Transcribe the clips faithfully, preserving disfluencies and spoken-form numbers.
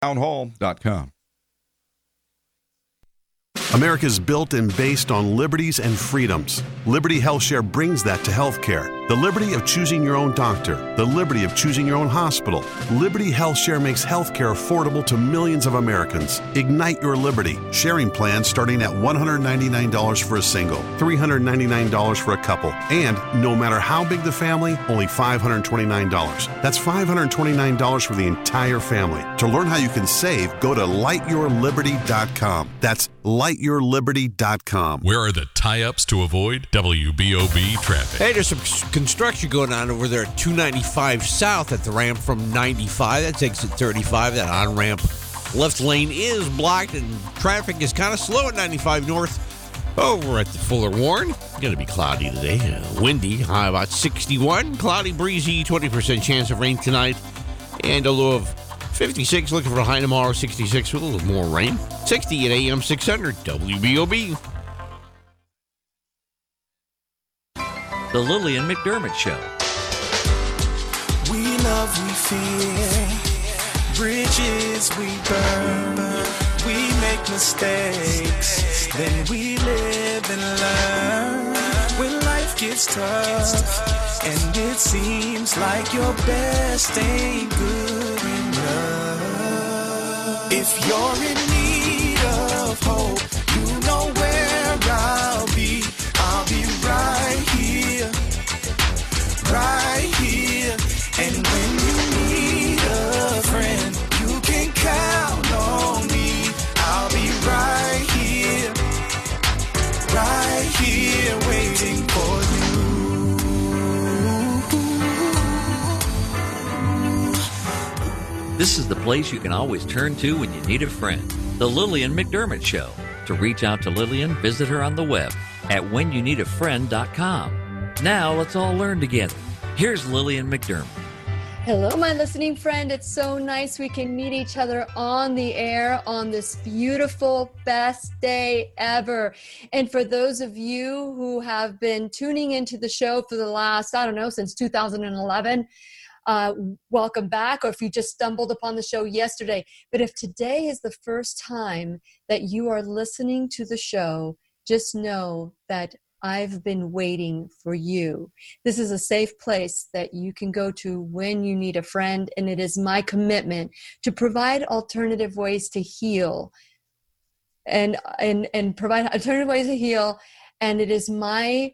town hall dot com. America's built and based on liberties and freedoms. Liberty HealthShare brings that to healthcare. The liberty of choosing your own doctor. The liberty of choosing your own hospital. Liberty HealthShare makes healthcare affordable to millions of Americans. Ignite your liberty. Sharing plans starting at one hundred ninety-nine dollars for a single, three hundred ninety-nine dollars for a couple, and no matter how big the family, only five hundred twenty-nine dollars. That's five hundred twenty-nine dollars for the entire family. To learn how you can save, go to light your liberty dot com. That's light your liberty dot com. Where are the tie-ups to avoid W B O B traffic? Hey, there's some construction going on over there at two ninety-five South at the ramp from ninety-five. That takes it thirty-five. That on-ramp left lane is blocked, and traffic is kind of slow at ninety-five North. Over at the Fuller Warren, going to be cloudy today. Uh, windy, high about sixty-one. Cloudy, breezy, twenty percent chance of rain tonight. And a low of fifty-six, looking for a high tomorrow, sixty-six with a little more rain. sixty at A M six hundred, W B O B. The Lillian McDermott Show. We love, we fear, bridges we burn, we make mistakes, then we live and learn. When life gets tough, and it seems like your best ain't good enough. If you're in need of hope, you know where I'll be. I'll be right here, right here. And when you need a friend, you can count on me. I'll be right here, right here, waiting for you. This is the place you can always turn to when you need a friend. The Lillian McDermott Show. To reach out to Lillian, visit her on the web at when you need a friend dot com. Now let's all learn together. Here's Lillian McDermott. Hello, my listening friend. It's so nice we can meet each other on the air on this beautiful, best day ever. And for those of you who have been tuning into the show for the last, I don't know, since two thousand eleven, uh, welcome back. Or if you just stumbled upon the show yesterday. But if today is the first time that you are listening to the show, just know that I've been waiting for you. This is a safe place that you can go to when you need a friend, and it is my commitment to provide alternative ways to heal and and and provide alternative ways to heal. And it is my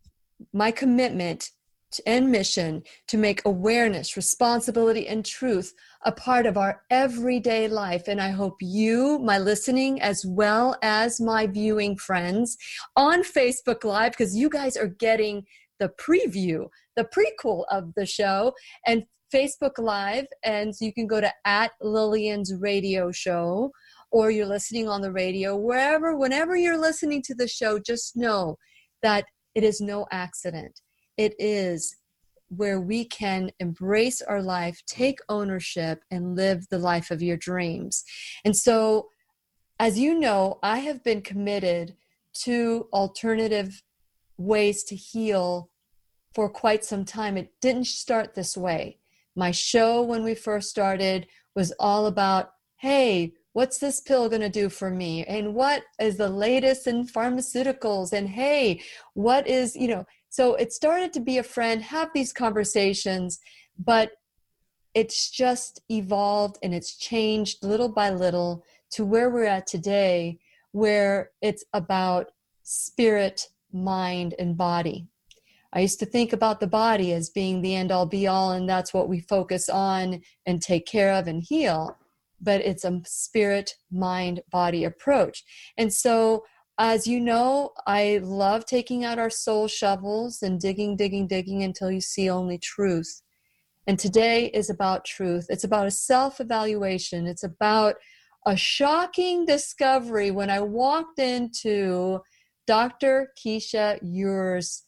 my commitment and mission to make awareness, responsibility, and truth a part of our everyday life. And I hope you, my listening, as well as my viewing friends on Facebook Live, because you guys are getting the preview, the prequel of the show, and Facebook Live. And so you can go to at Lillian's Radio Show, or you're listening on the radio, wherever, whenever you're listening to the show, just know that it is no accident. It is where we can embrace our life, take ownership, and live the life of your dreams. And so, as you know, I have been committed to alternative ways to heal for quite some time. It didn't start this way. My show, when we first started, was all about, hey, what's this pill going to do for me? And what is the latest in pharmaceuticals? And hey, what is, you know, so it started to be a friend, have these conversations, but it's just evolved and it's changed little by little to where we're at today, where it's about spirit, mind, and body. I used to think about the body as being the end-all be-all, and that's what we focus on and take care of and heal. But it's a spirit, mind, body approach. And so, as you know, I love taking out our soul shovels and digging, digging, digging until you see only truth. And today is about truth. It's about a self-evaluation. It's about a shocking discovery when I walked into Doctor Keisha Ure's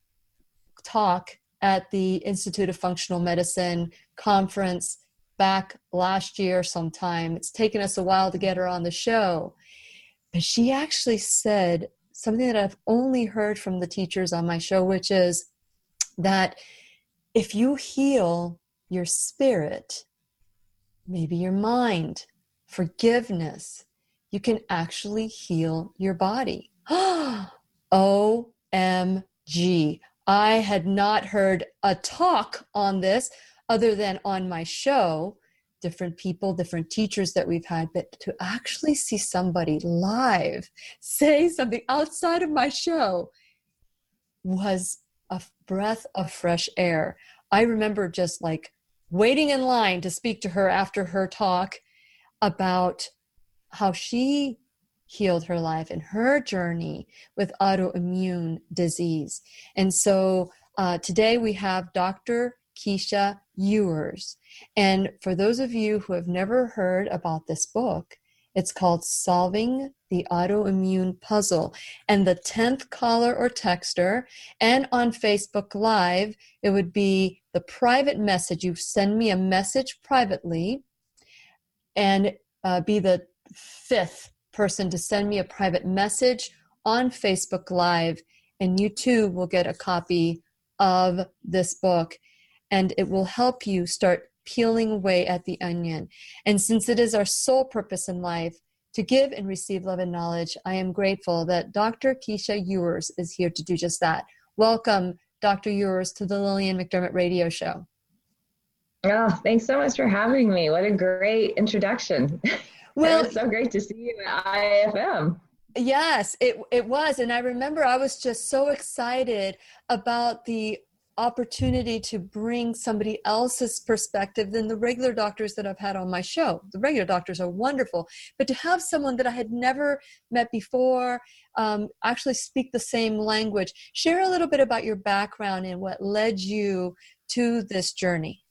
talk at the Institute of Functional Medicine conference back last year sometime. It's taken us a while to get her on the show. But she actually said something that I've only heard from the teachers on my show, which is that if you heal your spirit, maybe your mind, forgiveness, you can actually heal your body. O M G. I had not heard a talk on this other than on my show, different people, different teachers that we've had, but to actually see somebody live say something outside of my show was a breath of fresh air. I remember just like waiting in line to speak to her after her talk about how she healed her life and her journey with autoimmune disease. And so uh, today we have Doctor Keisha Ewers. And for those of you who have never heard about this book, it's called Solving the Autoimmune Puzzle. And the tenth caller or texter, and on Facebook Live, it would be the private message. You send me a message privately and uh, be the fifth person to send me a private message on Facebook Live, and you too will get a copy of this book, and it will help you start peeling away at the onion. And since it is our sole purpose in life to give and receive love and knowledge, I am grateful that Doctor Keisha Ewers is here to do just that. Welcome, Doctor Ewers, to the Lillian McDermott Radio Show. Oh, thanks so much for having me. What a great introduction. Well, it was so great to see you at I F M. Yes, it it was. And I remember I was just so excited about the opportunity to bring somebody else's perspective than the regular doctors that I've had on my show. The regular doctors are wonderful, but to have someone that I had never met before um, actually speak the same language. Share a little bit about your background and what led you to this journey.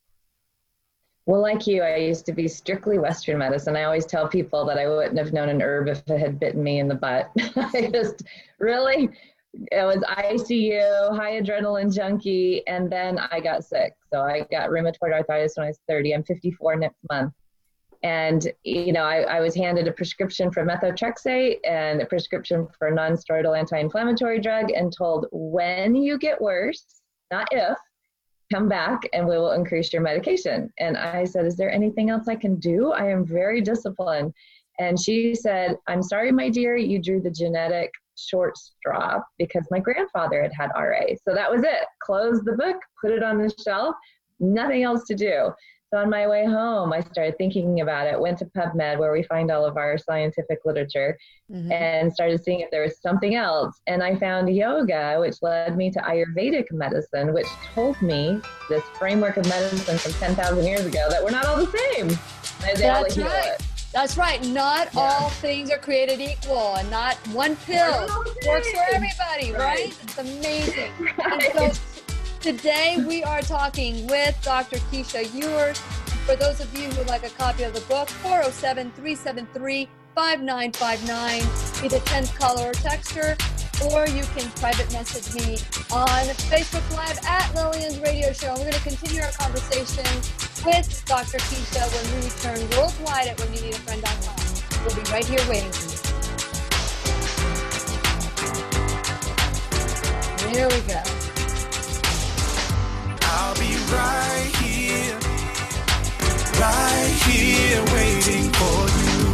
Well, like you, I used to be strictly Western medicine. I always tell people that I wouldn't have known an herb if it had bitten me in the butt. I just really, it was I C U, high adrenaline junkie, and then I got sick. So I got rheumatoid arthritis when I was thirty. I'm fifty-four next month. And, you know, I, I was handed a prescription for methotrexate and a prescription for a non-steroidal anti-inflammatory drug and told, when you get worse, not if, come back and we will increase your medication. And I said, is there anything else I can do? I am very disciplined. And she said, I'm sorry, my dear, you drew the genetic short straw because my grandfather had had R A. So that was it. Closed the book, put it on the shelf, nothing else to do. So on my way home, I started thinking about it, went to PubMed where we find all of our scientific literature, mm-hmm. and started seeing if there was something else. And I found yoga, which led me to Ayurvedic medicine, which told me this framework of medicine from ten thousand years ago that we're not all the same. I was able to heal it. That's right. Not yeah. all things are created equal, and not one pill works for everybody, right? right? It's amazing. Right. And so today we are talking with Doctor Keisha Ewers. For those of you who would like a copy of the book, four oh seven, three seven three, five nine five nine, be the tenth caller or texter, or you can private message me on Facebook Live at Lillian's Radio Show. We're going to continue our conversation with Doctor Keisha when we return worldwide at when you need a friend dot com. We'll be right here waiting for you. Here we go. I'll be right here, right here waiting for you.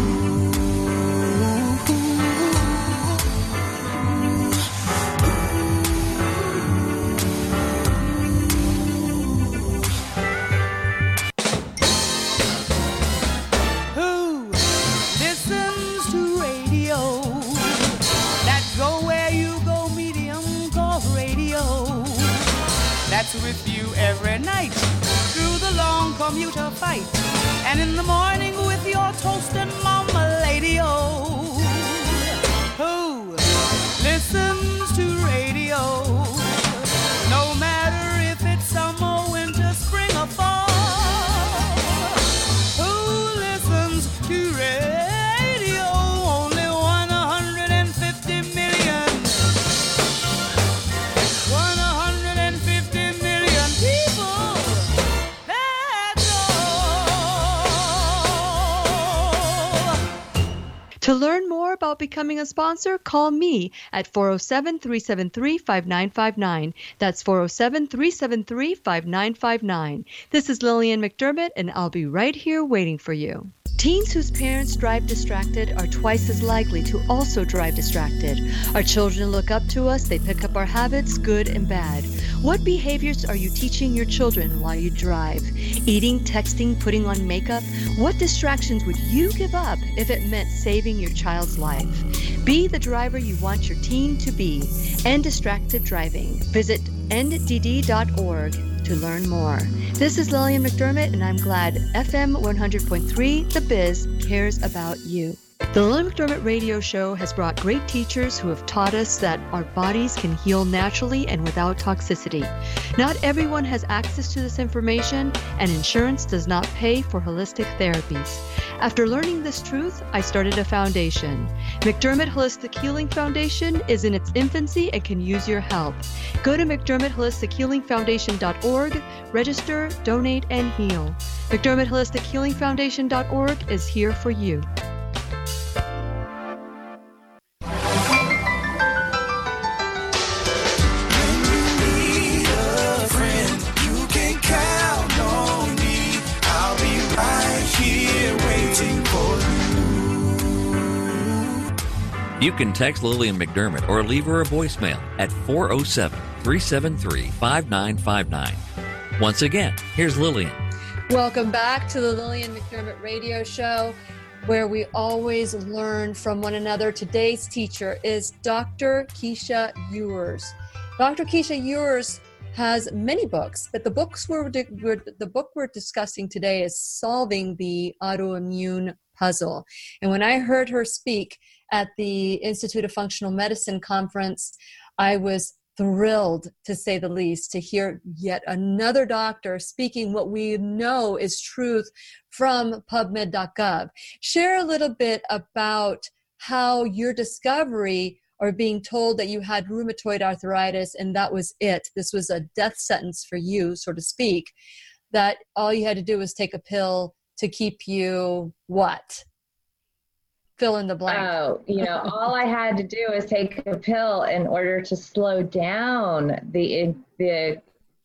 Who listens to radio? That's go where you go, medium called radio. That's with you every night through the long commuter fight, and in the morning with your toast and mama lady. Oh, who listens to radio? No matter if it's summer, winter, spring, or fall. Who listens to radio? Only one hundred fifty million. one hundred fifty million people. That's all. To learn more about becoming a sponsor, call me at four oh seven, three seven three, five nine five nine. That's four oh seven, three seven three, five nine five nine. This is Lillian McDermott, and I'll be right here waiting for you. Teens whose parents drive distracted are twice as likely to also drive distracted. Our children look up to us, they pick up our habits, good and bad. What behaviors are you teaching your children while you drive? Eating, texting, putting on makeup? What distractions would you give up if it meant saving your child's life? Be the driver you want your teen to be. End distracted driving. Visit end d d dot org to learn more. This is Lillian McDermott, and I'm glad F M one hundred point three, The Biz, cares about you. The Lillian McDermott Radio Show has brought great teachers who have taught us that our bodies can heal naturally and without toxicity. Not everyone has access to this information, and insurance does not pay for holistic therapies. After learning this truth, I started a foundation. McDermott Holistic Healing Foundation is in its infancy and can use your help. Go to mcdermott holistic healing foundation dot org, register, donate, and heal. mcdermott holistic healing foundation dot org is here for you. You can text Lillian McDermott or leave her a voicemail at four oh seven, three seven three, five nine five nine. Once again, here's Lillian. Welcome back to the Lillian McDermott Radio Show, where we always learn from one another. Today's teacher is Doctor Keisha Ewers. Doctor Keisha Ewers has many books, but the books we're, we're the book we're discussing today is Solving the Autoimmune Puzzle. And when I heard her speak at the Institute of Functional Medicine conference, I was thrilled, to say the least, to hear yet another doctor speaking what we know is truth from pubmed dot gov. Share a little bit about how your discovery, or being told that you had rheumatoid arthritis and that was it, this was a death sentence for you, so to speak, that all you had to do was take a pill to keep you what? Fill in the blank. Oh, you know, all I had to do was take a pill in order to slow down the the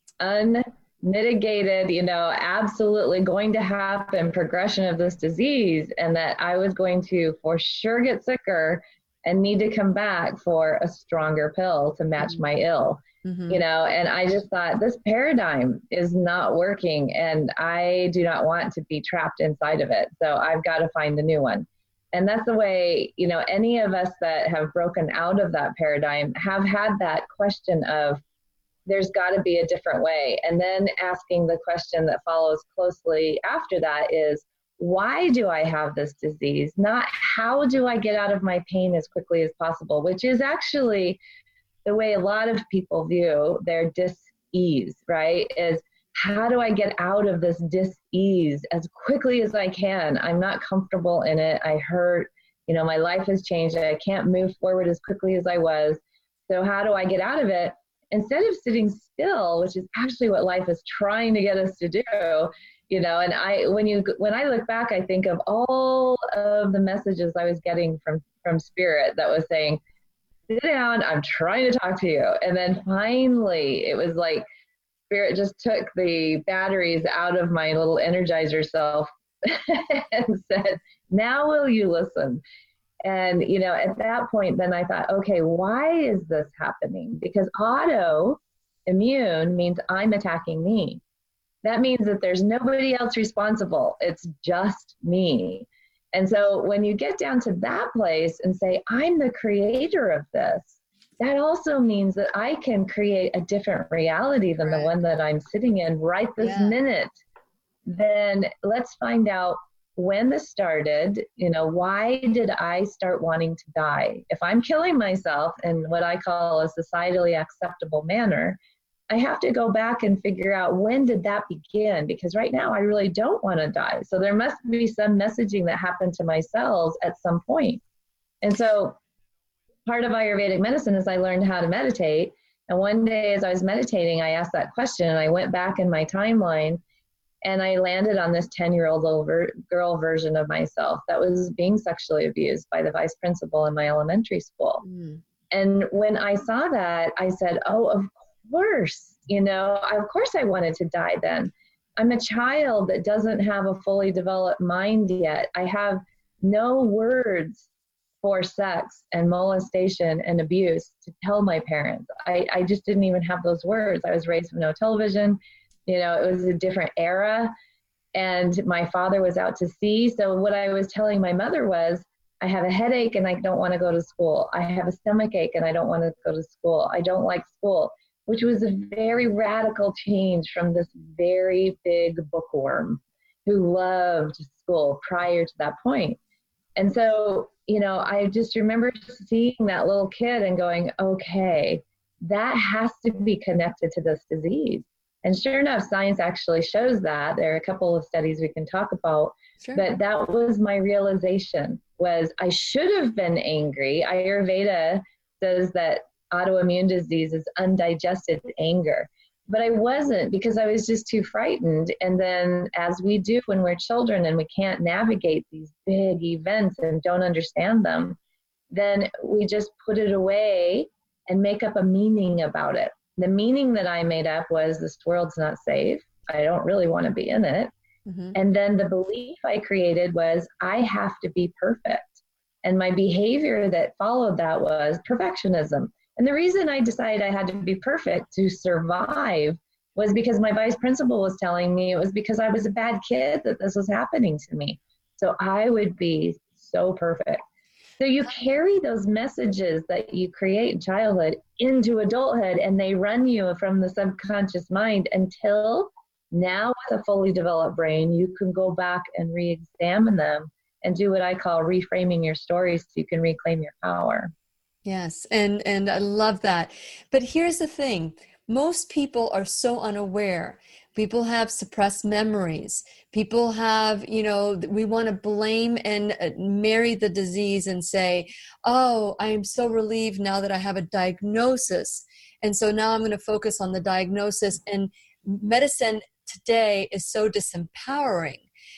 unmitigated, you know, absolutely going to happen progression of this disease, and that I was going to for sure get sicker and need to come back for a stronger pill to match my ill. Mm-hmm. You know, and I just thought this paradigm is not working, and I do not want to be trapped inside of it. So I've got to find a new one. And that's the way, you know, any of us that have broken out of that paradigm have had that question of, there's got to be a different way. And then asking the question that follows closely after that is, why do I have this disease? Not how do I get out of my pain as quickly as possible, which is actually the way a lot of people view their dis-ease, right? Is how do I get out of this dis-ease as quickly as I can? I'm not comfortable in it. I hurt, you know, my life has changed. I can't move forward as quickly as I was. So how do I get out of it? Instead of sitting still, which is actually what life is trying to get us to do, you know, and I, when you, when I look back, I think of all of the messages I was getting from, from Spirit that was saying, sit down, I'm trying to talk to you. And then finally it was like, Spirit just took the batteries out of my little Energizer self and said, now will you listen? And, you know, at that point, then I thought, okay, why is this happening? Because autoimmune means I'm attacking me. That means that there's nobody else responsible. It's just me. And so when you get down to that place and say, I'm the creator of this, that also means that I can create a different reality than right. the one that I'm sitting in right this yeah. minute. Then let's find out when this started. You know, why did I start wanting to die? If I'm killing myself in what I call a societally acceptable manner, I have to go back and figure out when did that begin? Because right now I really don't want to die. So there must be some messaging that happened to my cells at some point. And so part of Ayurvedic medicine is I learned how to meditate. And one day as I was meditating, I asked that question and I went back in my timeline And I landed on this ten-year-old little ver- girl version of myself that was being sexually abused by the vice principal in my elementary school. Mm. And when I saw that, I said, oh, of course, you know, of course I wanted to die then. I'm a child that doesn't have a fully developed mind yet. I have no words for sex and molestation and abuse to tell my parents. I, I just didn't even have those words. I was raised with no television. You know, it was a different era, and my father was out to sea. So what I was telling my mother was, I have a headache and I don't want to go to school. I have a stomach ache and I don't want to go to school. I don't like school, which was a very radical change from this very big bookworm who loved school prior to that point. And so, you know, I just remember seeing that little kid and going, okay, that has to be connected to this disease. And sure enough, science actually shows that. There are a couple of studies we can talk about. Sure. But that was my realization, was I should have been angry. Ayurveda says that autoimmune disease is undigested anger. But I wasn't, because I was just too frightened. And then, as we do when we're children and we can't navigate these big events and don't understand them, then we just put it away and make up a meaning about it. The meaning that I made up was, this world's not safe. I don't really want to be in it. Mm-hmm. And then the belief I created was, I have to be perfect. And my behavior that followed that was perfectionism. And the reason I decided I had to be perfect to survive was because my vice principal was telling me it was because I was a bad kid that this was happening to me. So I would be so perfect. So you carry those messages that you create in childhood into adulthood, and they run you from the subconscious mind until now, with a fully developed brain, you can go back and re-examine them and do what I call reframing your stories so you can reclaim your power. Yes, and, and I love that. But here's the thing. Most people are so unaware. People have suppressed memories. People have, you know, we want to blame and marry the disease and say, oh, I am so relieved now that I have a diagnosis. And so now I'm going to focus on the diagnosis. And medicine today is so disempowering.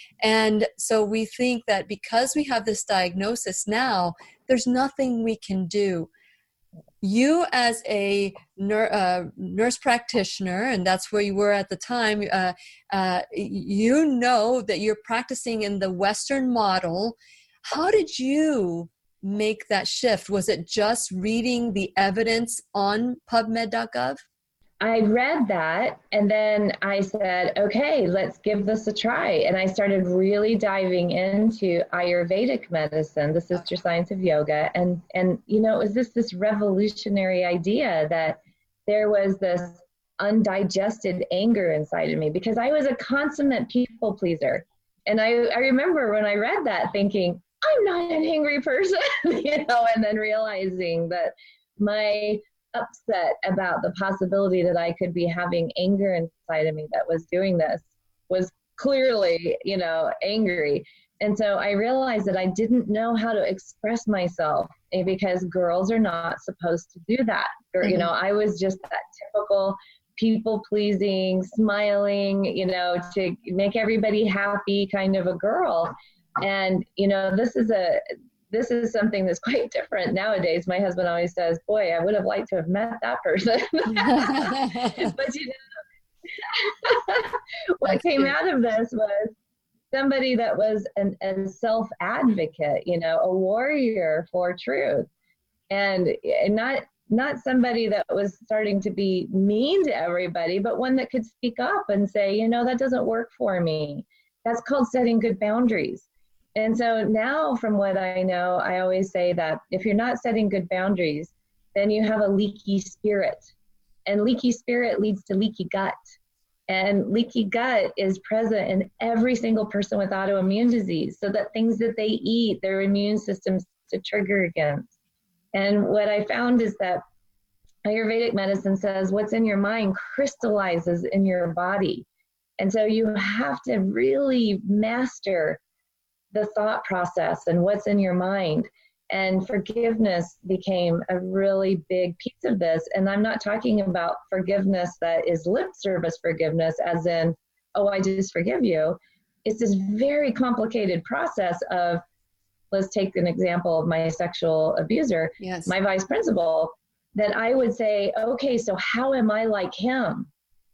And so we think that because we have this diagnosis now, there's nothing we can do. You as a ner- uh, nurse practitioner, and that's where you were at the time, uh, uh, you know that you're practicing in the Western model. How did you make that shift? Was it just reading the evidence on PubMed dot gov? I read that, and then I said, okay, let's give this a try. And I started really diving into Ayurvedic medicine, the sister science of yoga. And, and you know, it was this, this revolutionary idea that there was this undigested anger inside of me, because I was a consummate people pleaser. And I, I remember when I read that thinking, I'm not an angry person, you know, and then realizing that my upset about the possibility that I could be having anger inside of me that was doing this was clearly, you know, angry. And so I realized that I didn't know how to express myself, because girls are not supposed to do that. Or, you know, I was just that typical people pleasing, smiling, you know, to make everybody happy kind of a girl. And, you know, this is a, This is something that's quite different nowadays. My husband always says, boy, I would have liked to have met that person. But, you know, what that's came cute. Out of this was somebody that was an, a self-advocate, you know, a warrior for truth. And, and not not somebody that was starting to be mean to everybody, but one that could speak up and say, you know, that doesn't work for me. That's called setting good boundaries. And so now, from what I know, I always say that if you're not setting good boundaries, then you have a leaky spirit. And leaky spirit leads to leaky gut. And leaky gut is present in every single person with autoimmune disease, so that things that they eat, their immune systems to trigger against. And what I found is that Ayurvedic medicine says what's in your mind crystallizes in your body. And so you have to really master the thought process and what's in your mind. And forgiveness became a really big piece of this. And I'm not talking about forgiveness that is lip service forgiveness, as in, oh, I just forgive you. It's this very complicated process of, let's take an example of my sexual abuser, yes. my vice principal, that I would say, okay, so how am I like him?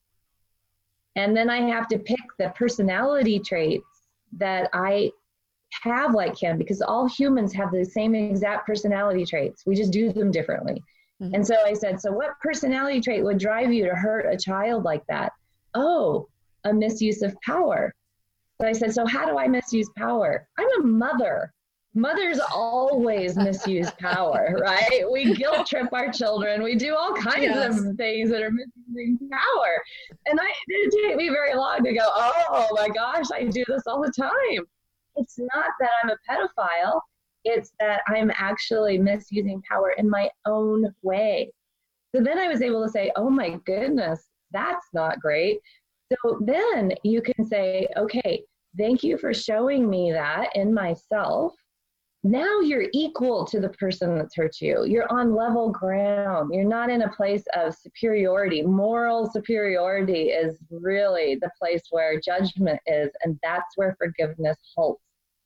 And then I have to pick the personality traits that I have like him, because all humans have the same exact personality traits. We just do them differently. Mm-hmm. And so I said, so what personality trait would drive you to hurt a child like that? Oh, a misuse of power. So I said, so how do I misuse power? I'm a mother. Mothers always misuse power, right? We guilt trip our children. We do all kinds yes. of things that are misusing power. And I, it didn't take me very long to go, oh my gosh, I do this all the time. It's not that I'm a pedophile. It's that I'm actually misusing power in my own way. So then I was able to say, oh my goodness, that's not great. So then you can say, okay, thank you for showing me that in myself. Now you're equal to the person that's hurt you. You're on level ground. You're not in a place of superiority. Moral superiority is really the place where judgment is, and that's where forgiveness halts.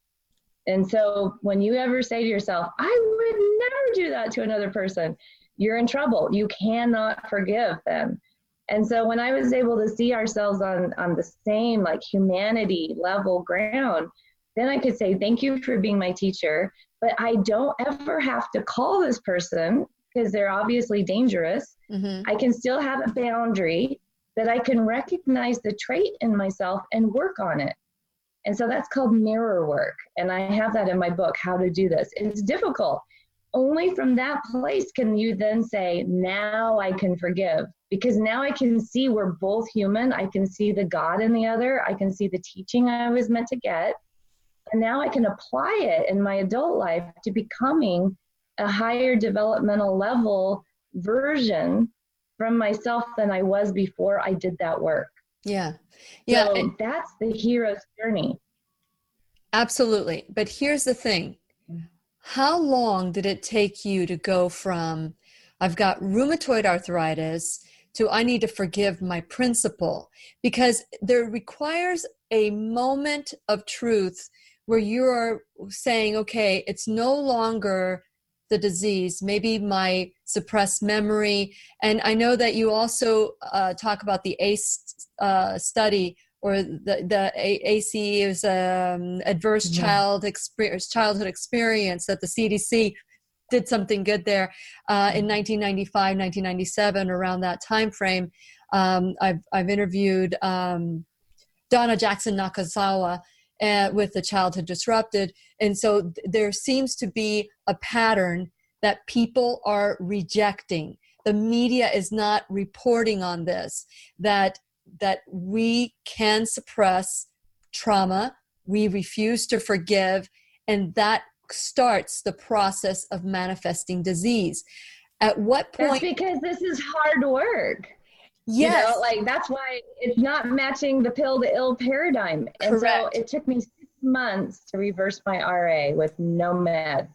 And so when you ever say to yourself, I would never do that to another person, you're in trouble. You cannot forgive them. And so when I was able to see ourselves on, on the same like humanity level ground, then I could say, thank you for being my teacher, but I don't ever have to call this person because they're obviously dangerous. Mm-hmm. I can still have a boundary that I can recognize the trait in myself and work on it. And so that's called mirror work. And I have that in my book, How to Do This. It's difficult. Only from that place can you then say, now I can forgive. Because now I can see we're both human. I can see the God in the other. I can see the teaching I was meant to get. And now I can apply it in my adult life to becoming a higher developmental level version from myself than I was before I did that work. Yeah. Yeah. So and that's the hero's journey. Absolutely. But here's the thing. How long did it take you to go from, I've got rheumatoid arthritis, to I need to forgive my principal? Because there requires a moment of truth where you're saying, okay, it's no longer the disease, maybe my suppressed memory. And I know that you also uh, talk about the A C E uh, study, or the, the A C E is um, adverse mm-hmm. child experience, childhood experience, that the C D C did something good there uh, in nineteen ninety-five, nineteen ninety-seven, around that time frame. Um, I've, I've interviewed um, Donna Jackson Nakazawa uh, with the Childhood Disrupted. And so th- there seems to be a pattern that people are rejecting. The media is not reporting on this, that that we can suppress trauma, we refuse to forgive, and that starts the process of manifesting disease. At what point? That's because this is hard work. Yes. You know, like that's why it's not matching the pill to ill paradigm. And Correct. so it took me six months to reverse my R A with no meds.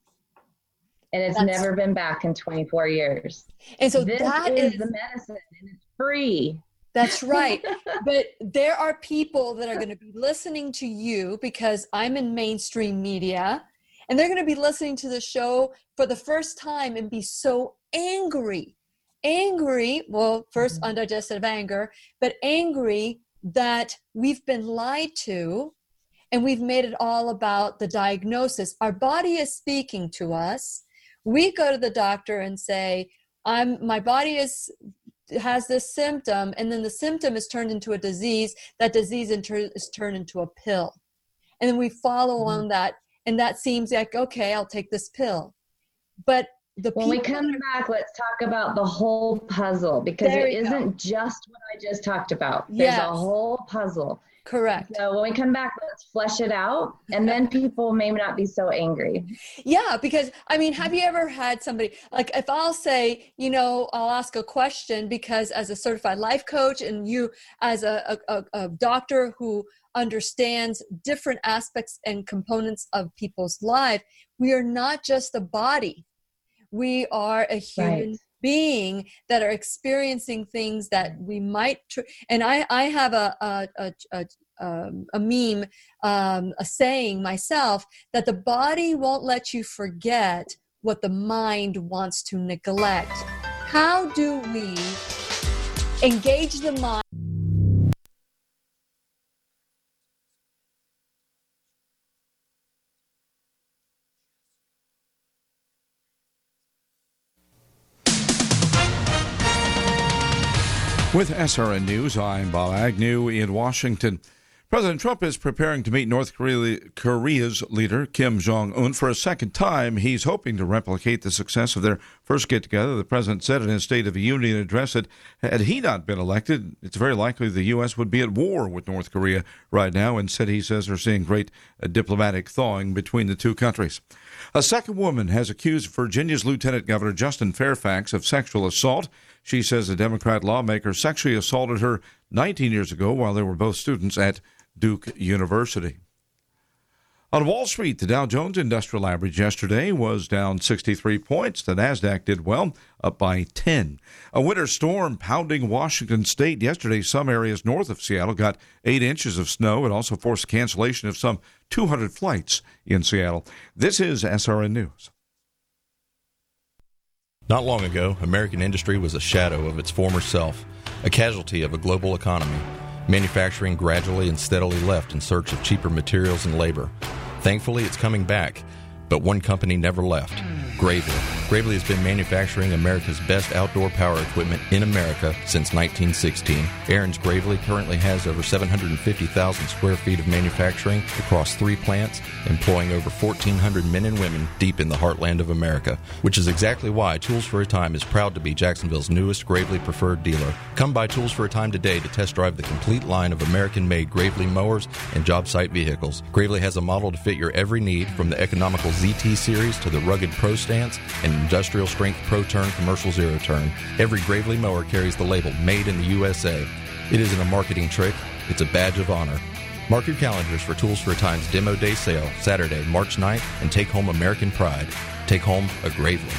And it's that's, never been back in twenty-four years. And so this that is is the medicine, and it's free. That's right. But there are people that are going to be listening to you, because I'm in mainstream media, and they're going to be listening to the show for the first time and be so angry. Angry, well, first mm-hmm. undigested anger, but angry that we've been lied to, and we've made it all about the diagnosis. Our body is speaking to us. We go to the doctor and say, I'm, my body is has this symptom, and then the symptom is turned into a disease. That disease in turn is turned into a pill. And then we follow mm-hmm. along that, and that seems like, okay, I'll take this pill. But the when we come back, let's talk about the whole puzzle, because it isn't go. just what I just talked about. There's yes. a whole puzzle. Correct. So when we come back, let's flesh it out, and then people may not be so angry. Yeah, because, I mean, have you ever had somebody, like if I'll say, you know, I'll ask a question, because as a certified life coach, and you as a, a, a doctor who understands different aspects and components of people's life, we are not just a body. We are a human right. being that are experiencing things that we might tr- and I, I have a a, a, a, um, a meme um, a saying myself that the body won't let you forget what the mind wants to neglect. How do we engage the mind? With S R N News, I'm Bob Agnew in Washington. President Trump is preparing to meet North Korea's leader, Kim Jong-un, for a second time. He's hoping to replicate the success of their first get-together. The president said in his State of the Union address that had he not been elected, it's very likely the U S would be at war with North Korea right now, and said he says they're seeing great uh, diplomatic thawing between the two countries. A second woman has accused Virginia's Lieutenant Governor Justin Fairfax of sexual assault. She says a Democrat lawmaker sexually assaulted her nineteen years ago while they were both students at Duke University. On Wall Street, the Dow Jones Industrial Average yesterday was down sixty-three points. The Nasdaq did well, up by ten. A winter storm pounding Washington State yesterday. Some areas north of Seattle got eight inches of snow. It also forced cancellation of some two hundred flights in Seattle. This is S R N News. Not long ago, American industry was a shadow of its former self, a casualty of a global economy. Manufacturing gradually and steadily left in search of cheaper materials and labor. Thankfully, it's coming back, but one company never left. Gravely. Gravely has been manufacturing America's best outdoor power equipment in America since nineteen sixteen. Aaron's Gravely currently has over seven hundred fifty thousand square feet of manufacturing across three plants, employing over fourteen hundred men and women deep in the heartland of America, which is exactly why Tools for a Time is proud to be Jacksonville's newest Gravely preferred dealer. Come by Tools for a Time today to test drive the complete line of American-made Gravely mowers and job site vehicles. Gravely has a model to fit your every need, from the economical Z T series to the rugged Pro Stance and industrial strength Pro Turn Commercial Zero Turn. Every Gravely mower carries the label Made in the U S A. It isn't a marketing trick, it's a badge of honor. Mark your calendars for Tools for a Time's Demo Day sale, Saturday, March ninth, and take home American pride. Take home a Gravely.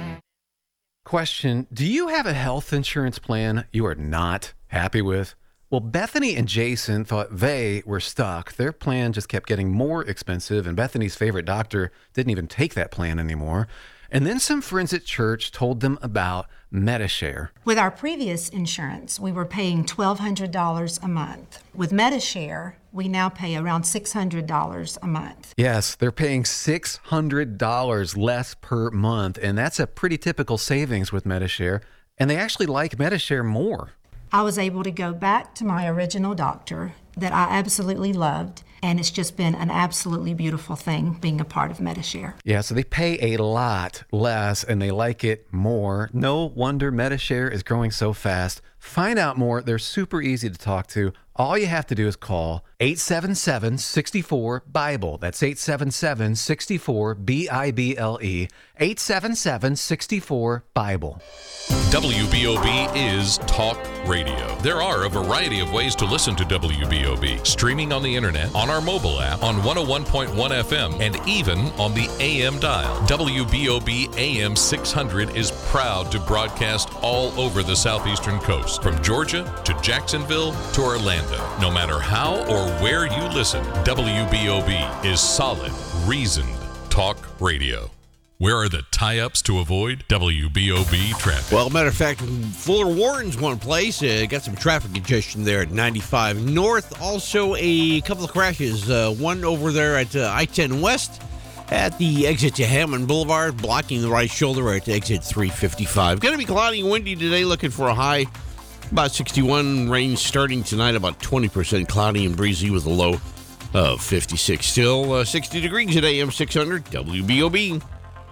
Question: do you have a health insurance plan you are not happy with? Well, Bethany and Jason thought they were stuck. Their plan just kept getting more expensive, and Bethany's favorite doctor didn't even take that plan anymore. And then some friends at church told them about Medi-Share. With our previous insurance, we were paying twelve hundred dollars a month. With Medi-Share, we now pay around six hundred dollars a month. Yes, they're paying six hundred dollars less per month, and that's a pretty typical savings with Medi-Share. And they actually like Medi-Share more. I was able to go back to my original doctor that I absolutely loved, and it's just been an absolutely beautiful thing being a part of Medi-Share. Yeah, so they pay a lot less and they like it more. No wonder Medi-Share is growing so fast. Find out more. They're super easy to talk to. All you have to do is call eight seven seven, six four, BIBLE. That's eight seven seven, six four, B I B L E. eight seven seven, six four, BIBLE. W B O B is talk radio. There are a variety of ways to listen to W B O B. Streaming on the internet, on our mobile app, on one oh one point one F M, and even on the A M dial. W B O B A M six hundred is proud to broadcast all over the southeastern coast, from Georgia to Jacksonville to Orlando. No matter how or where you listen, W B O B is solid, reasoned talk radio. Where are the tie-ups to avoid W B O B traffic? Well, matter of fact, Fuller Warren's one place. Uh, got some traffic congestion there at ninety-five North. Also, a couple of crashes. Uh, one over there at uh, I ten West at the exit to Hammond Boulevard, blocking the right shoulder at exit three fifty-five. Going to be cloudy and windy today, looking for a high about sixty-one. Rain starting tonight, about twenty percent cloudy and breezy with a low of fifty-six. Still uh, sixty degrees at A M six hundred W B O B.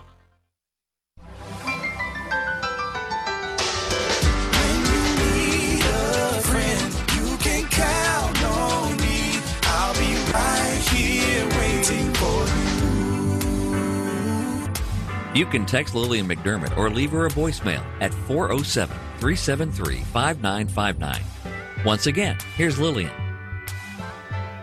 You can text Lillian McDermott or leave her a voicemail at four oh seven, three seven three, five nine five nine. Once again, here's Lillian.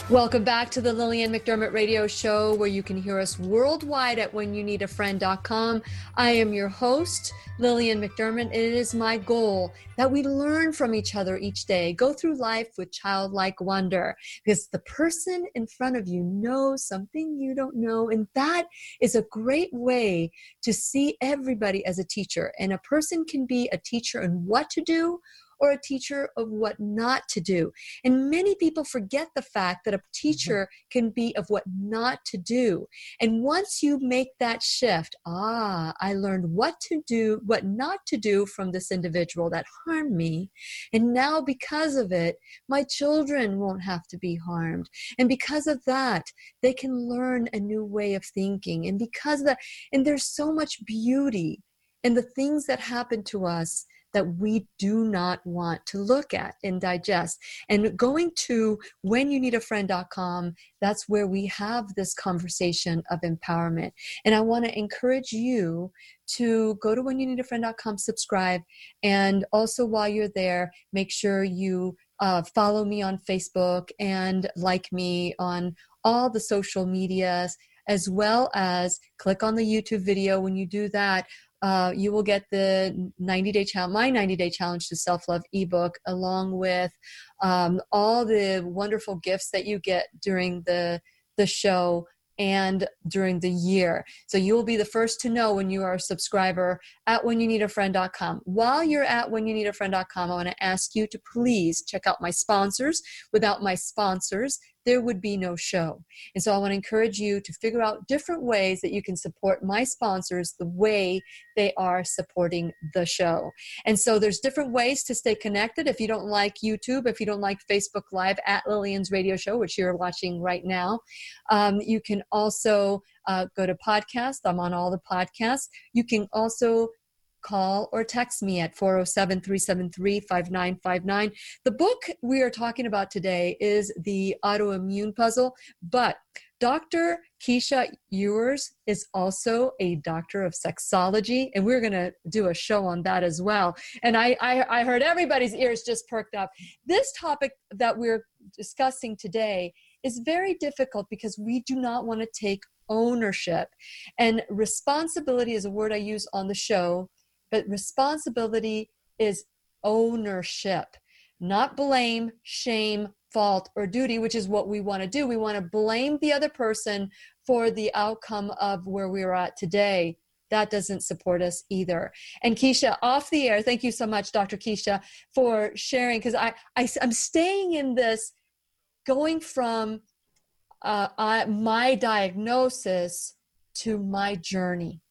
Welcome back to the Lillian McDermott Radio Show, where you can hear us worldwide at when you need a friend dot com. I am your host, Lillian McDermott, and it is my goal that we learn from each other each day, go through life with childlike wonder, because the person in front of you knows something you don't know, and that is a great way to see everybody as a teacher. And a person can be a teacher in what to do, or a teacher of what not to do. And many people forget the fact that a teacher can be of what not to do. And once you make that shift, ah, I learned what to do, what not to do from this individual that harmed me. And now because of it, my children won't have to be harmed. And because of that, they can learn a new way of thinking. And because of that, and there's so much beauty in the things that happen to us that we do not want to look at and digest. And going to when you need a friend dot com, that's where we have this conversation of empowerment. And I want to encourage you to go to when you need a friend dot com, subscribe, and also while you're there, make sure you uh, follow me on Facebook and like me on all the social medias, as well as click on the YouTube video. When you do that, Uh, you will get the ninety day challenge, my ninety day challenge to self-love ebook, along with um, all the wonderful gifts that you get during the the show and during the year. So you will be the first to know when you are a subscriber at when you need a friend dot com. While you're at when you need a friend dot com, I want to ask you to please check out my sponsors. Without my sponsors, there would be no show. And so I want to encourage you to figure out different ways that you can support my sponsors the way they are supporting the show. And so there's different ways to stay connected. If you don't like YouTube, if you don't like Facebook Live at Lillian's Radio Show, which you're watching right now, um, you can also uh, go to podcast. I'm on all the podcasts. You can also call or text me at four oh seven, three seven three, five nine five nine. The book we are talking about today is The Autoimmune Puzzle, but Doctor Keisha Ewers is also a doctor of sexology, and we're going to do a show on that as well. And I, I, I heard everybody's ears just perked up. This topic that we're discussing today is very difficult because we do not want to take ownership. And responsibility is a word I use on the show, but responsibility is ownership, not blame, shame, fault, or duty, which is what we want to do. We want to blame the other person for the outcome of where we're at today. That doesn't support us either. And Keisha, off the air, thank you so much, Doctor Keisha, for sharing, because I, I, I'm staying in this, going from uh, I, my diagnosis to my journey,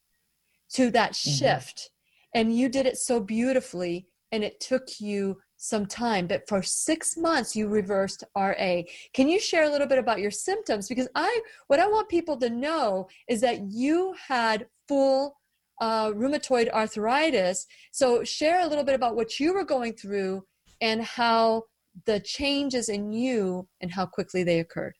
to that shift. Mm-hmm. And you did it so beautifully, and it took you some time. But for six months, you reversed R A. Can you share a little bit about your symptoms? Because I, what I want people to know is that you had full uh, rheumatoid arthritis. So share a little bit about what you were going through and how the changes in you and how quickly they occurred.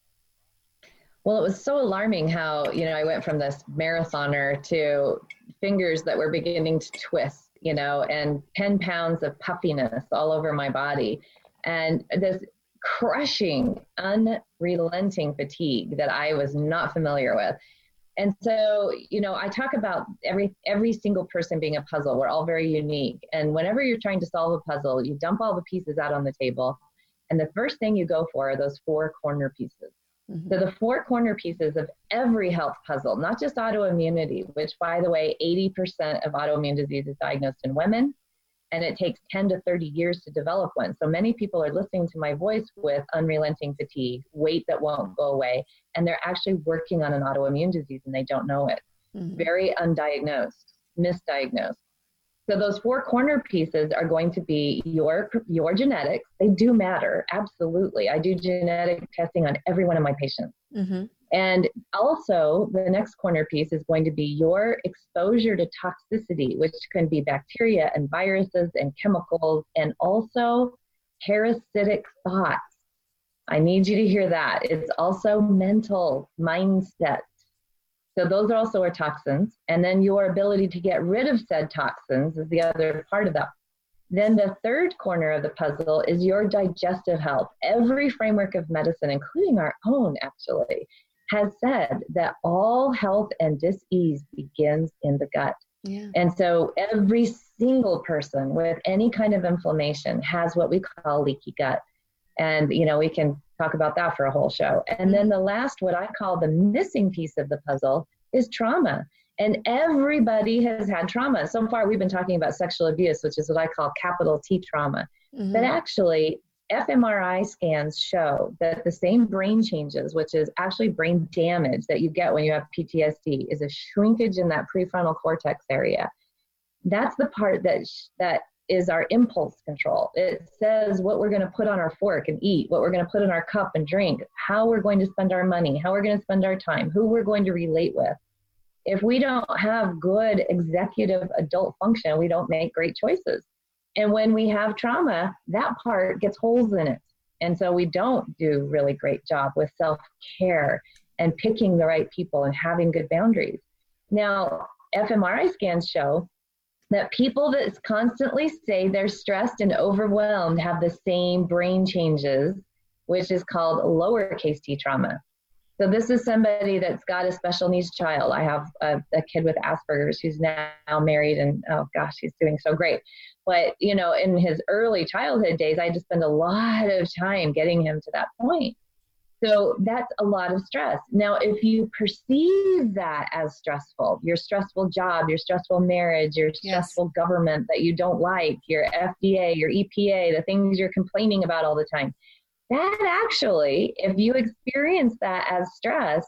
Well, it was so alarming how, you know, I went from this marathoner to fingers that were beginning to twist, you know, and ten pounds of puffiness all over my body, and this crushing, unrelenting fatigue that I was not familiar with. And so, you know, I talk about every every single person being a puzzle. We're all very unique. And whenever you're trying to solve a puzzle, you dump all the pieces out on the table. And the first thing you go for are those four corner pieces. Mm-hmm. So the four corner pieces of every health puzzle, not just autoimmunity, which, by the way, eighty percent of autoimmune disease is diagnosed in women, and it takes ten to thirty years to develop one. So many people are listening to my voice with unrelenting fatigue, weight that won't go away, and they're actually working on an autoimmune disease and they don't know it. Mm-hmm. Very undiagnosed, misdiagnosed. So those four corner pieces are going to be your your genetics. They do matter, absolutely. I do genetic testing on every one of my patients. Mm-hmm. And also, the next corner piece is going to be your exposure to toxicity, which can be bacteria and viruses and chemicals, and also parasitic thoughts. I need you to hear that. It's also mental mindset. So those also are toxins. And then your ability to get rid of said toxins is the other part of that Then the third corner of the puzzle is your digestive health. Every framework of medicine, including our own actually, has said that all health and dis-ease begins in the gut. Yeah. And so every single person with any kind of inflammation has what we call leaky gut. And, you know, we can talk about that for a whole show. And then the last, what I call the missing piece of the puzzle, is trauma. And everybody has had trauma. So far, we've been talking about sexual abuse, which is what I call capital T trauma. Mm-hmm. But actually, f M R I scans show that the same brain changes, which is actually brain damage that you get when you have P T S D, is a shrinkage in that prefrontal cortex area. That's the part that sh- that is our impulse control. It says what we're going to put on our fork and eat, what we're going to put in our cup and drink, how we're going to spend our money, how we're going to spend our time, who we're going to relate with. If we don't have good executive adult function, we don't make great choices. And when we have trauma, that part gets holes in it. And so we don't do a really great job with self-care and picking the right people and having good boundaries. Now, f M R I scans show that people that constantly say they're stressed and overwhelmed have the same brain changes, which is called lowercase t trauma. So this is somebody that's got a special needs child. I have a, a kid with Asperger's who's now married, and oh gosh, he's doing so great. But, you know, in his early childhood days, I had to spend a lot of time getting him to that point. So that's a lot of stress. Now, if you perceive that as stressful, your stressful job, your stressful marriage, your stressful yes. government that you don't like, your F D A, your E P A, the things you're complaining about all the time, that actually, if you experience that as stress,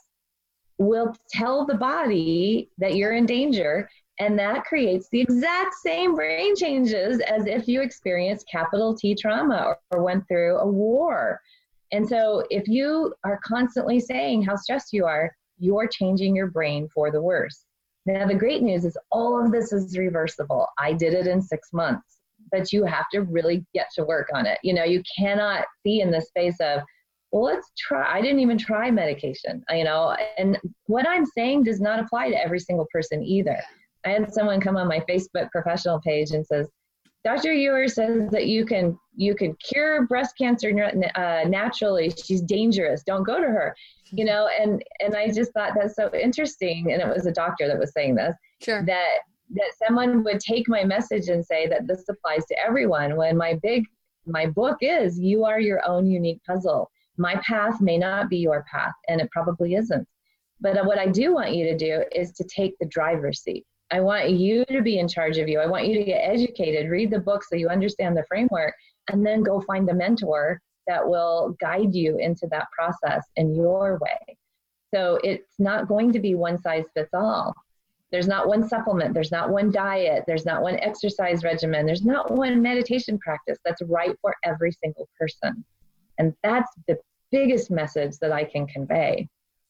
will tell the body that you're in danger. And that creates the exact same brain changes as if you experienced capital T trauma or, or went through a war. And so if you are constantly saying how stressed you are, you're changing your brain for the worse. Now, the great news is all of this is reversible. I did it in six months, but you have to really get to work on it. You know, you cannot be in the space of, well, let's try. I didn't even try medication, you know, and what I'm saying does not apply to every single person either. I had someone come on my Facebook professional page and says, Doctor Ewer says that you can you can cure breast cancer uh, naturally. She's dangerous. Don't go to her. You know, and and I just thought that's so interesting. And it was a doctor that was saying this. Sure. That that someone would take my message and say that this applies to everyone. When my big my book is, you are your own unique puzzle. My path may not be your path, and it probably isn't. But what I do want you to do is to take the driver's seat. I want you to be in charge of you. I want you to get educated, read the book so you understand the framework, and then go find a mentor that will guide you into that process in your way. So it's not going to be one size fits all. There's not one supplement. There's not one diet. There's not one exercise regimen. There's not one meditation practice that's right for every single person. And that's the biggest message that I can convey.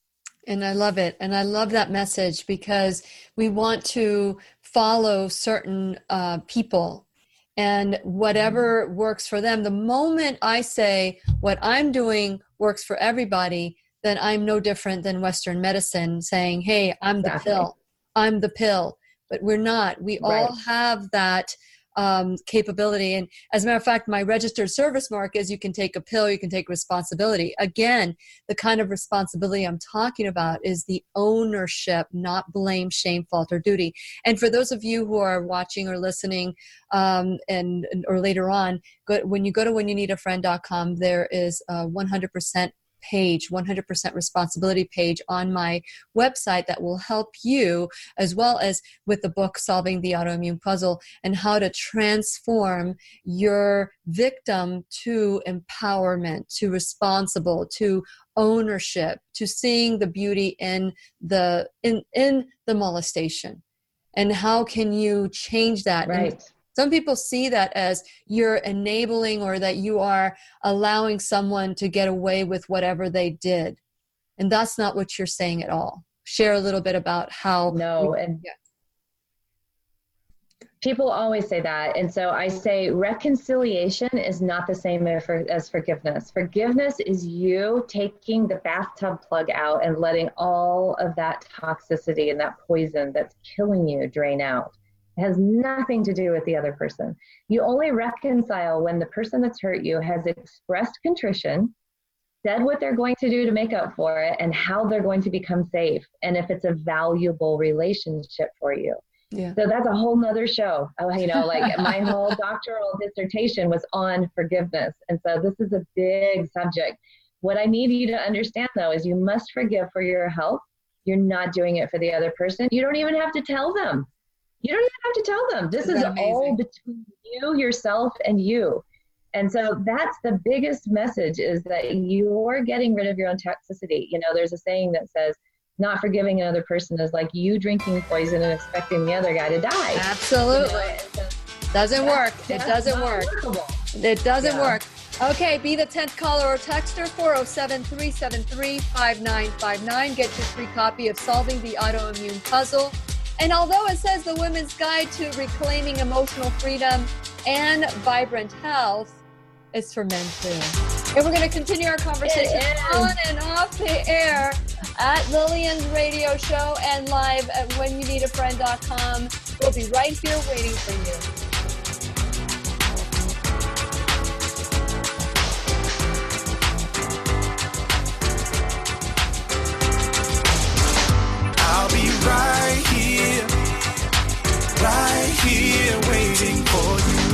And I love it. And I love that message because we want to follow certain uh, people and whatever works for them. The moment I say what I'm doing works for everybody, then I'm no different than Western medicine saying, hey, I'm the Exactly. pill. I'm the pill. But we're not. We Right. all have that um, capability. And as a matter of fact, my registered service mark is you can take a pill, you can take responsibility. Again, the kind of responsibility I'm talking about is the ownership, not blame, shame, fault, or duty. And for those of you who are watching or listening um, and or later on, go, when you go to when you need a friend dot com, there is a one hundred percent page, one hundred percent responsibility page on my website that will help you, as well as with the book Solving the Autoimmune Puzzle, and how to transform your victim to empowerment, to responsible, to ownership, to seeing the beauty in the in in the molestation. And how can you change that? Right. And some people see that as you're enabling or that you are allowing someone to get away with whatever they did. And that's not what you're saying at all. Share a little bit about how. No, we, and yeah. people always say that. And so I say reconciliation is not the same as forgiveness. Forgiveness is you taking the bathtub plug out and letting all of that toxicity and that poison that's killing you drain out. It has nothing to do with the other person. You only reconcile when the person that's hurt you has expressed contrition, said what they're going to do to make up for it, and how they're going to become safe, and if it's a valuable relationship for you. Yeah. So that's a whole nother show. You know, like my whole doctoral dissertation was on forgiveness. And so this is a big subject. What I need you to understand, though, is you must forgive for your health. You're not doing it for the other person. You don't even have to tell them. You don't even have to tell them. This is all between you, yourself, and you. And so that's the biggest message, is that you're getting rid of your own toxicity. You know, there's a saying that says, not forgiving another person is like you drinking poison and expecting the other guy to die. Absolutely. You know, so doesn't work. It doesn't work. Workable. It doesn't yeah. work. Okay, be the tenth caller or texter, four oh seven, three seven three, five nine five nine. Get your free copy of Solving the Autoimmune Puzzle. And although it says the Women's Guide to Reclaiming Emotional Freedom and Vibrant Health, it's for men too. And we're going to continue our conversation on and off the air at Lillian's radio show and live at when you need a friend dot com. We'll be right here waiting for you. I'll be right here, right here waiting for you.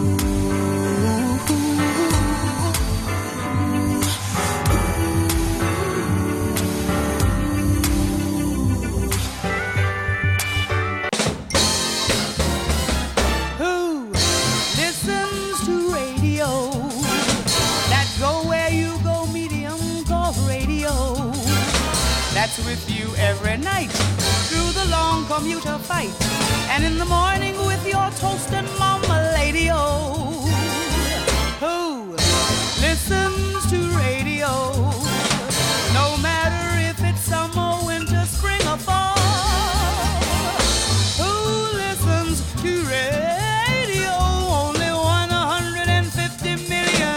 That's with you every night through the long commuter fight, and in the morning with your toast and mama lady. Oh, who listens to radio? No matter if it's summer, winter, spring, or fall. Who listens to radio? Only one hundred fifty million.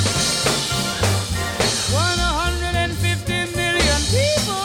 one hundred fifty million people.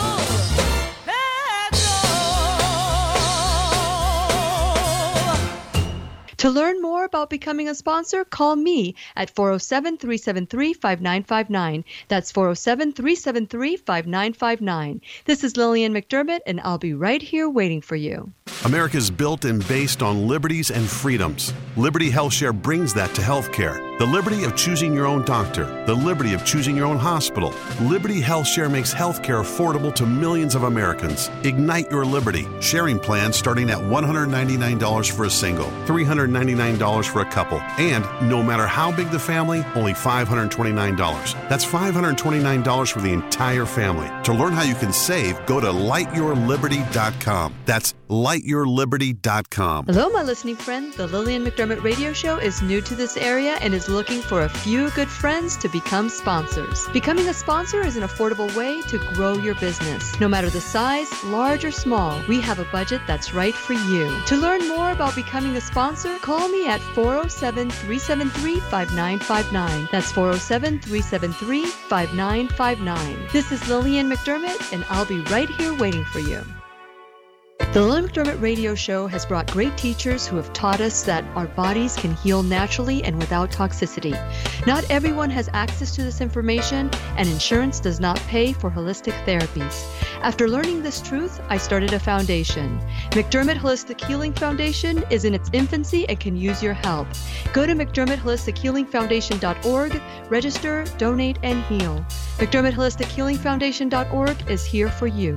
To learn more about becoming a sponsor, call me at four oh seven, three seven three, five nine five nine. That's four oh seven, three seven three, five nine five nine. This is Lillian McDermott, and I'll be right here waiting for you. America's built and based on liberties and freedoms. Liberty HealthShare brings that to healthcare. The liberty of choosing your own doctor, the liberty of choosing your own hospital. Liberty HealthShare makes healthcare affordable to millions of Americans. Ignite your liberty. Sharing plans starting at one hundred ninety-nine dollars for a single, three hundred ninety-nine dollars for a couple, and no matter how big the family, only five hundred twenty-nine dollars. That's five hundred twenty-nine dollars for the entire family. To learn how you can save, go to light your liberty dot com. That's light your liberty dot com. Hello, my listening friend. The Lillian McDermott Radio Show is new to this area and is looking for a few good friends to become sponsors. Becoming a sponsor is an affordable way to grow your business. No matter the size, large or small, we have a budget that's right for you. To learn more about becoming a sponsor, call me at four oh seven, three seven three, five nine five nine. That's four oh seven, three seven three, five nine five nine. This is Lillian McDermott, and I'll be right here waiting for you. The Lillian McDermott Radio Show has brought great teachers who have taught us that our bodies can heal naturally and without toxicity. Not everyone has access to this information, and insurance does not pay for holistic therapies. After learning this truth, I started a foundation. McDermott Holistic Healing Foundation is in its infancy and can use your help. Go to McDermott Holistic Healing Foundation dot org, register, donate, and heal. McDermott Holistic Healing Foundation dot org is here for you.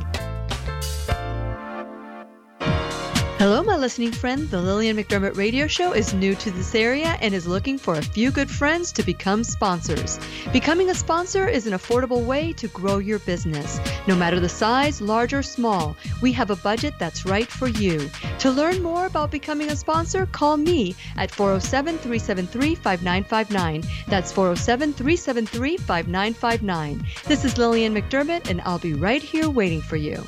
Hello, my listening friend. The Lillian McDermott Radio Show is new to this area and is looking for a few good friends to become sponsors. Becoming a sponsor is an affordable way to grow your business. No matter the size, large or small, we have a budget that's right for you. To learn more about becoming a sponsor, call me at four oh seven, three seven three, five nine five nine. That's four oh seven, three seven three, five nine five nine. This is Lillian McDermott, and I'll be right here waiting for you.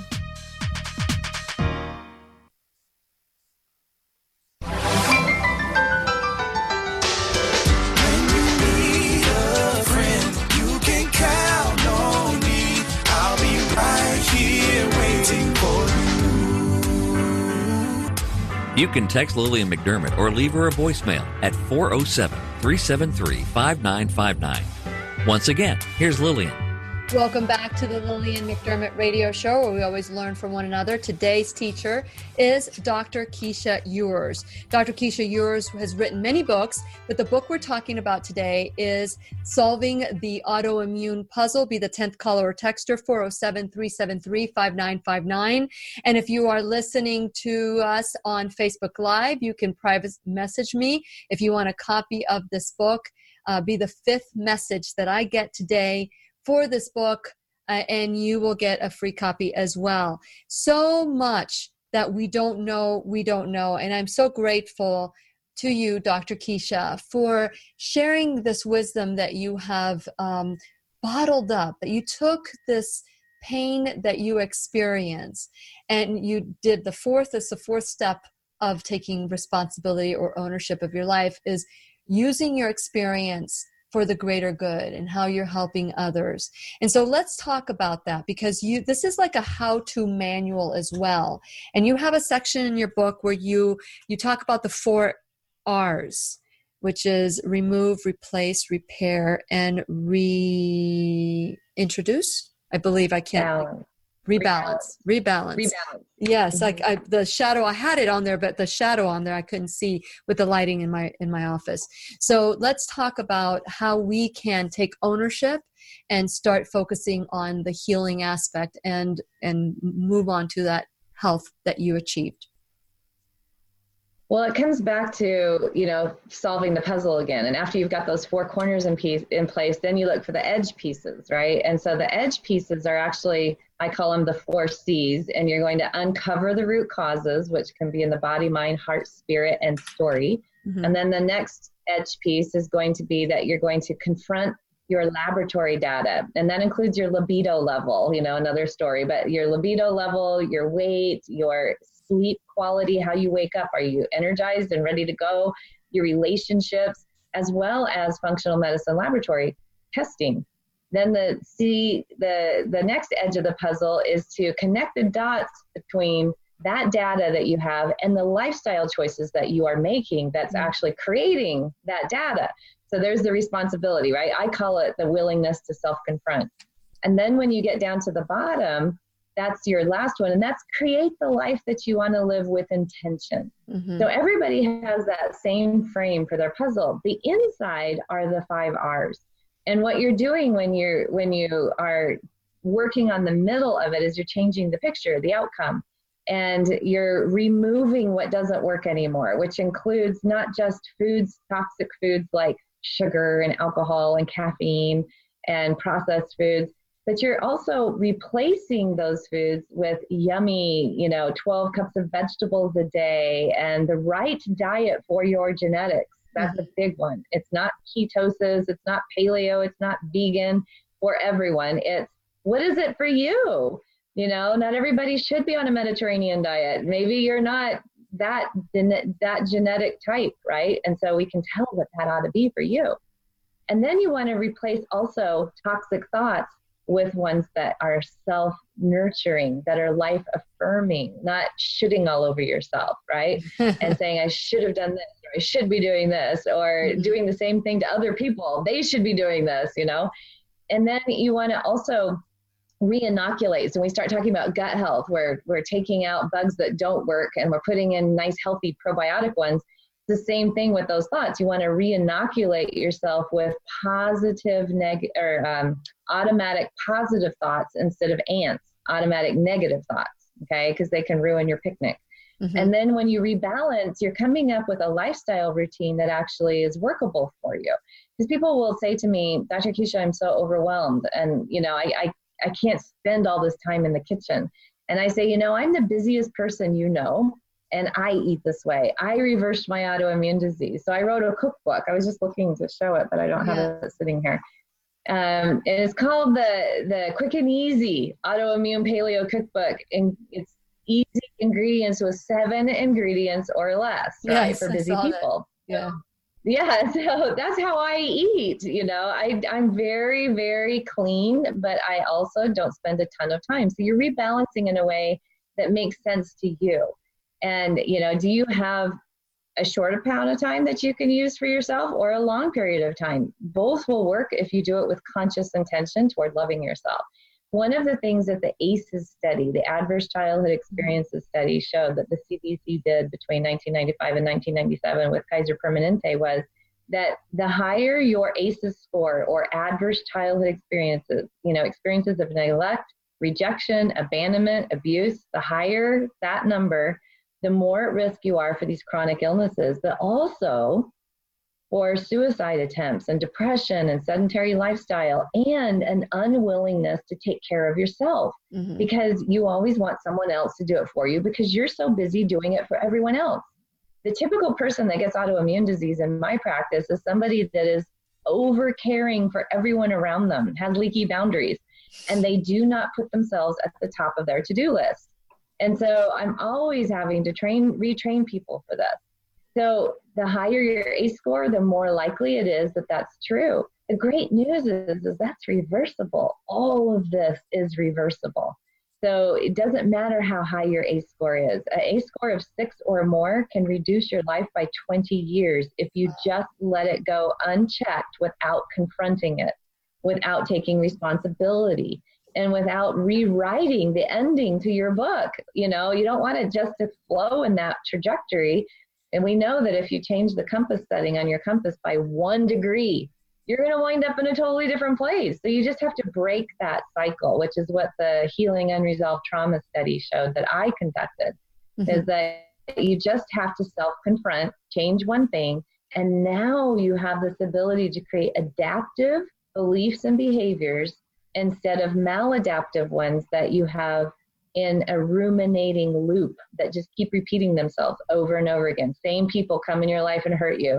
You can text Lillian McDermott or leave her a voicemail at four oh seven, three seven three, five nine five nine. Once again, here's Lillian. Welcome back to the Lillian McDermott Radio Show, where we always learn from one another. Today's teacher is Doctor Keisha Ewers. Doctor Keisha Ewers has written many books, but the book we're talking about today is Solving the Autoimmune Puzzle. Be the tenth caller or texter, four oh seven, three seven three, five nine five nine. And if you are listening to us on Facebook Live, you can private message me if you want a copy of this book. Uh, be the fifth message that I get today for this book, uh, and you will get a free copy as well. So much that we don't know, we don't know. And I'm so grateful to you, Doctor Keisha, for sharing this wisdom that you have um, bottled up, that you took this pain that you experience and you did the fourth, it's the fourth step of taking responsibility or ownership of your life, is using your experience for the greater good and how you're helping others. And so let's talk about that, because you this is like a how-to manual as well. And you have a section in your book where you you talk about the four R's, which is remove, replace, repair, and reintroduce. I believe I can't. Balance. Rebalance, rebalance. Rebalance. Yes, Mm-hmm. like I, the shadow, I had it on there, but the shadow on there I couldn't see with the lighting in my in my office. So let's talk about how we can take ownership and start focusing on the healing aspect and and move on to that health that you achieved. Well, it comes back to, you know, solving the puzzle again. And after you've got those four corners in piece in place, then you look for the edge pieces, right? And so the edge pieces are actually, I call them the four C's, and you're going to uncover the root causes, which can be in the body, mind, heart, spirit, and story. Mm-hmm. And then the next edge piece is going to be that you're going to confront your laboratory data. And that includes your libido level, you know, another story, but your libido level, your weight, your sleep quality, how you wake up, are you energized and ready to go, your relationships, as well as functional medicine laboratory testing. Then the C, the, the next edge of the puzzle is to connect the dots between that data that you have and the lifestyle choices that you are making that's actually creating that data. So there's the responsibility, right? I call it the willingness to self-confront. And then when you get down to the bottom, that's your last one, and that's create the life that you want to live with intention. Mm-hmm. So everybody has that same frame for their puzzle. The inside are the five R's. And what you're doing when you're when you are working on the middle of it is you're changing the picture, the outcome, and you're removing what doesn't work anymore, which includes not just foods, toxic foods like sugar and alcohol and caffeine and processed foods, but you're also replacing those foods with yummy, you know, twelve cups of vegetables a day and the right diet for your genetics. That's a big one. It's not ketosis. It's not paleo. It's not vegan for everyone. It's what is it for you? You know, not everybody should be on a Mediterranean diet. Maybe you're not that, that genetic type, right? And so we can tell what that ought to be for you. And then you want to replace also toxic thoughts with ones that are self-nurturing, that are life-affirming, not shitting all over yourself, right? And saying, I should have done this, or I should be doing this, or doing the same thing to other people. They should be doing this, you know? And then you want to also re-inoculate. So when we start talking about gut health, where we're taking out bugs that don't work and we're putting in nice, healthy probiotic ones, the same thing with those thoughts. You want to re-inoculate yourself with positive neg or um, automatic positive thoughts instead of ants, automatic negative thoughts, okay? Because they can ruin your picnic. Mm-hmm. And then when you rebalance, you're coming up with a lifestyle routine that actually is workable for you. Because people will say to me, Doctor Keisha, I'm so overwhelmed. And, you know, I, I, I can't spend all this time in the kitchen. And I say, you know, I'm the busiest person you know. And I eat this way. I reversed my autoimmune disease. So I wrote a cookbook. I was just looking to show it, but I don't have yeah. it sitting here. Um, and it's called the, the Quick and Easy Autoimmune Paleo Cookbook. And it's easy ingredients with seven ingredients or less, right? Yes, for busy people. That. Yeah. Yeah, so that's how I eat. You know, I, I'm very, very clean, but I also don't spend a ton of time. So you're rebalancing in a way that makes sense to you. And, you know, do you have a short amount of time that you can use for yourself or a long period of time? Both will work if you do it with conscious intention toward loving yourself. One of the things that the A C Es study, the Adverse Childhood Experiences study, showed that the C D C did between nineteen ninety-five and nineteen ninety-seven with Kaiser Permanente was that the higher your A C Es score or adverse childhood experiences, you know, experiences of neglect, rejection, abandonment, abuse, the higher that number, the more at risk you are for these chronic illnesses, but also for suicide attempts and depression and sedentary lifestyle and an unwillingness to take care of yourself mm-hmm. because you always want someone else to do it for you because you're so busy doing it for everyone else. The typical person that gets autoimmune disease in my practice is somebody that is over caring for everyone around them, has leaky boundaries, and they do not put themselves at the top of their to-do list. And so I'm always having to train, retrain people for this. So the higher your A C E score, the more likely it is that that's true. The great news is, is that's reversible. All of this is reversible. So it doesn't matter how high your A C E score is. An A C E score of six or more can reduce your life by twenty years if you just let it go unchecked without confronting it, without taking responsibility, and without rewriting the ending to your book. You know, you don't want it just to flow in that trajectory. And we know that if you change the compass setting on your compass by one degree, you're going to wind up in a totally different place. So you just have to break that cycle, which is what the Healing Unresolved Trauma study showed that I conducted, mm-hmm. is that you just have to self-confront, change one thing, and now you have this ability to create adaptive beliefs and behaviors instead of maladaptive ones that you have in a ruminating loop that just keep repeating themselves over and over again. Same people come in your life and hurt you.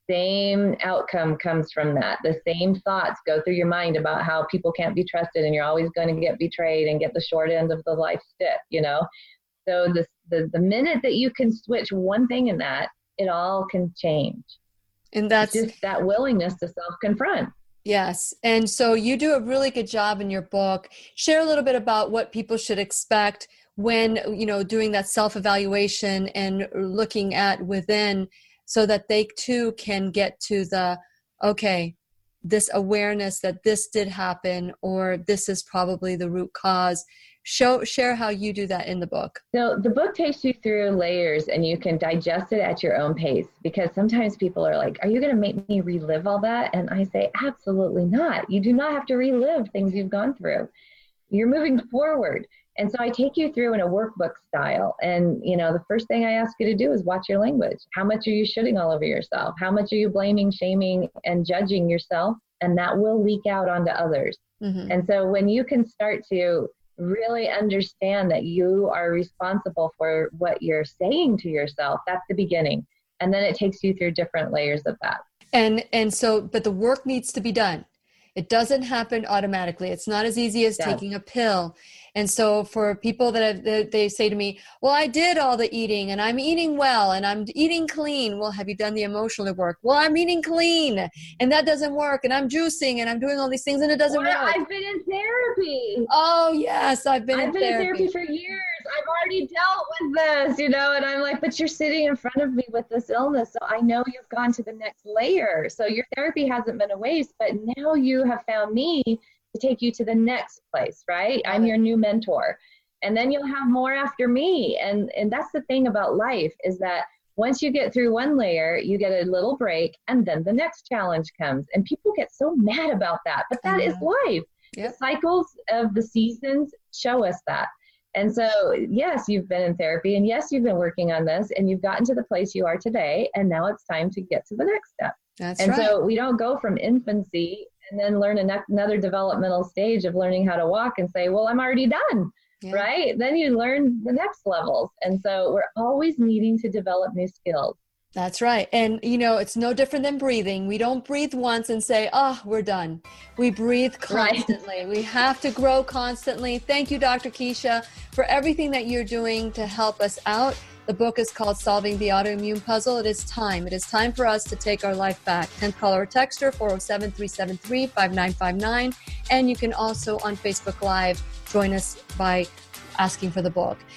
Same outcome comes from that. The same thoughts go through your mind about how people can't be trusted and you're always going to get betrayed and get the short end of the life stick, you know? So the, the, the minute that you can switch one thing in that, it all can change. And that's it's just that willingness to self-confront. Yes. And so you do a really good job in your book. Share a little bit about what people should expect when, you know, doing that self-evaluation and looking at within so that they too can get to the, okay, this awareness that this did happen or this is probably the root cause. Show, share how you do that in the book. So the book takes you through layers and you can digest it at your own pace because sometimes people are like, are you going to make me relive all that? And I say, absolutely not. You do not have to relive things you've gone through. You're moving forward. And so I take you through in a workbook style. And, you know, the first thing I ask you to do is watch your language. How much are you shitting all over yourself? How much are you blaming, shaming, and judging yourself? And that will leak out onto others. Mm-hmm. And so when you can start to really understand that you are responsible for what you're saying to yourself, that's the beginning. And then it takes you through different layers of that. And and so, but the work needs to be done. It doesn't happen automatically. It's not as easy as yeah. taking a pill. And so for people that have, they, they say to me, well, I did all the eating and I'm eating well and I'm eating clean. Well, have you done the emotional work? Well, I'm eating clean and that doesn't work. And I'm juicing and I'm doing all these things and it doesn't or work. I've been in therapy. Oh, yes. I've been, I've in, been therapy. in therapy for years. I've already dealt with this, you know, and I'm like, but you're sitting in front of me with this illness. So I know you've gone to the next layer. So your therapy hasn't been a waste, but now you have found me to take you to the next place, right? I'm your new mentor. And then you'll have more after me. And, and that's the thing about life is that once you get through one layer, you get a little break and then the next challenge comes. And people get so mad about that, but that is life. Yep. The cycles of the seasons show us that. And so, yes, you've been in therapy and yes, you've been working on this and you've gotten to the place you are today. And now it's time to get to the next step. That's and right. so we don't go from infancy and then learn a ne- another developmental stage of learning how to walk and say, well, I'm already done, yeah. right? Then you learn the next levels. And so we're always needing to develop new skills. That's right. And, you know, it's no different than breathing. We don't breathe once and say, oh, we're done. We breathe constantly. Right. We have to grow constantly. Thank you, Doctor Keisha, for everything that you're doing to help us out. The book is called Solving the Autoimmune Puzzle. It is time. It is time for us to take our life back. tenth caller or texter, four oh seven, three seven three, five nine five nine. And you can also on Facebook Live join us by asking for the book.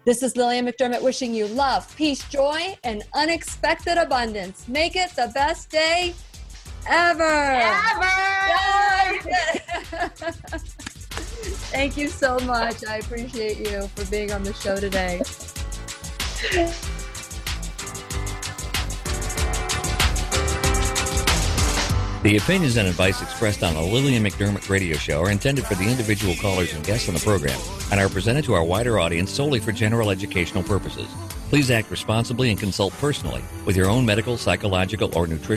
This is Lillian McDermott wishing you love, peace, joy, and unexpected abundance. Make it the best day ever. Ever! Thank you so much. I appreciate you for being on the show today. The opinions and advice expressed on the Lillian McDermott radio show are intended for the individual callers and guests on the program and are presented to our wider audience solely for general educational purposes. Please act responsibly and consult personally with your own medical, psychological, or nutrition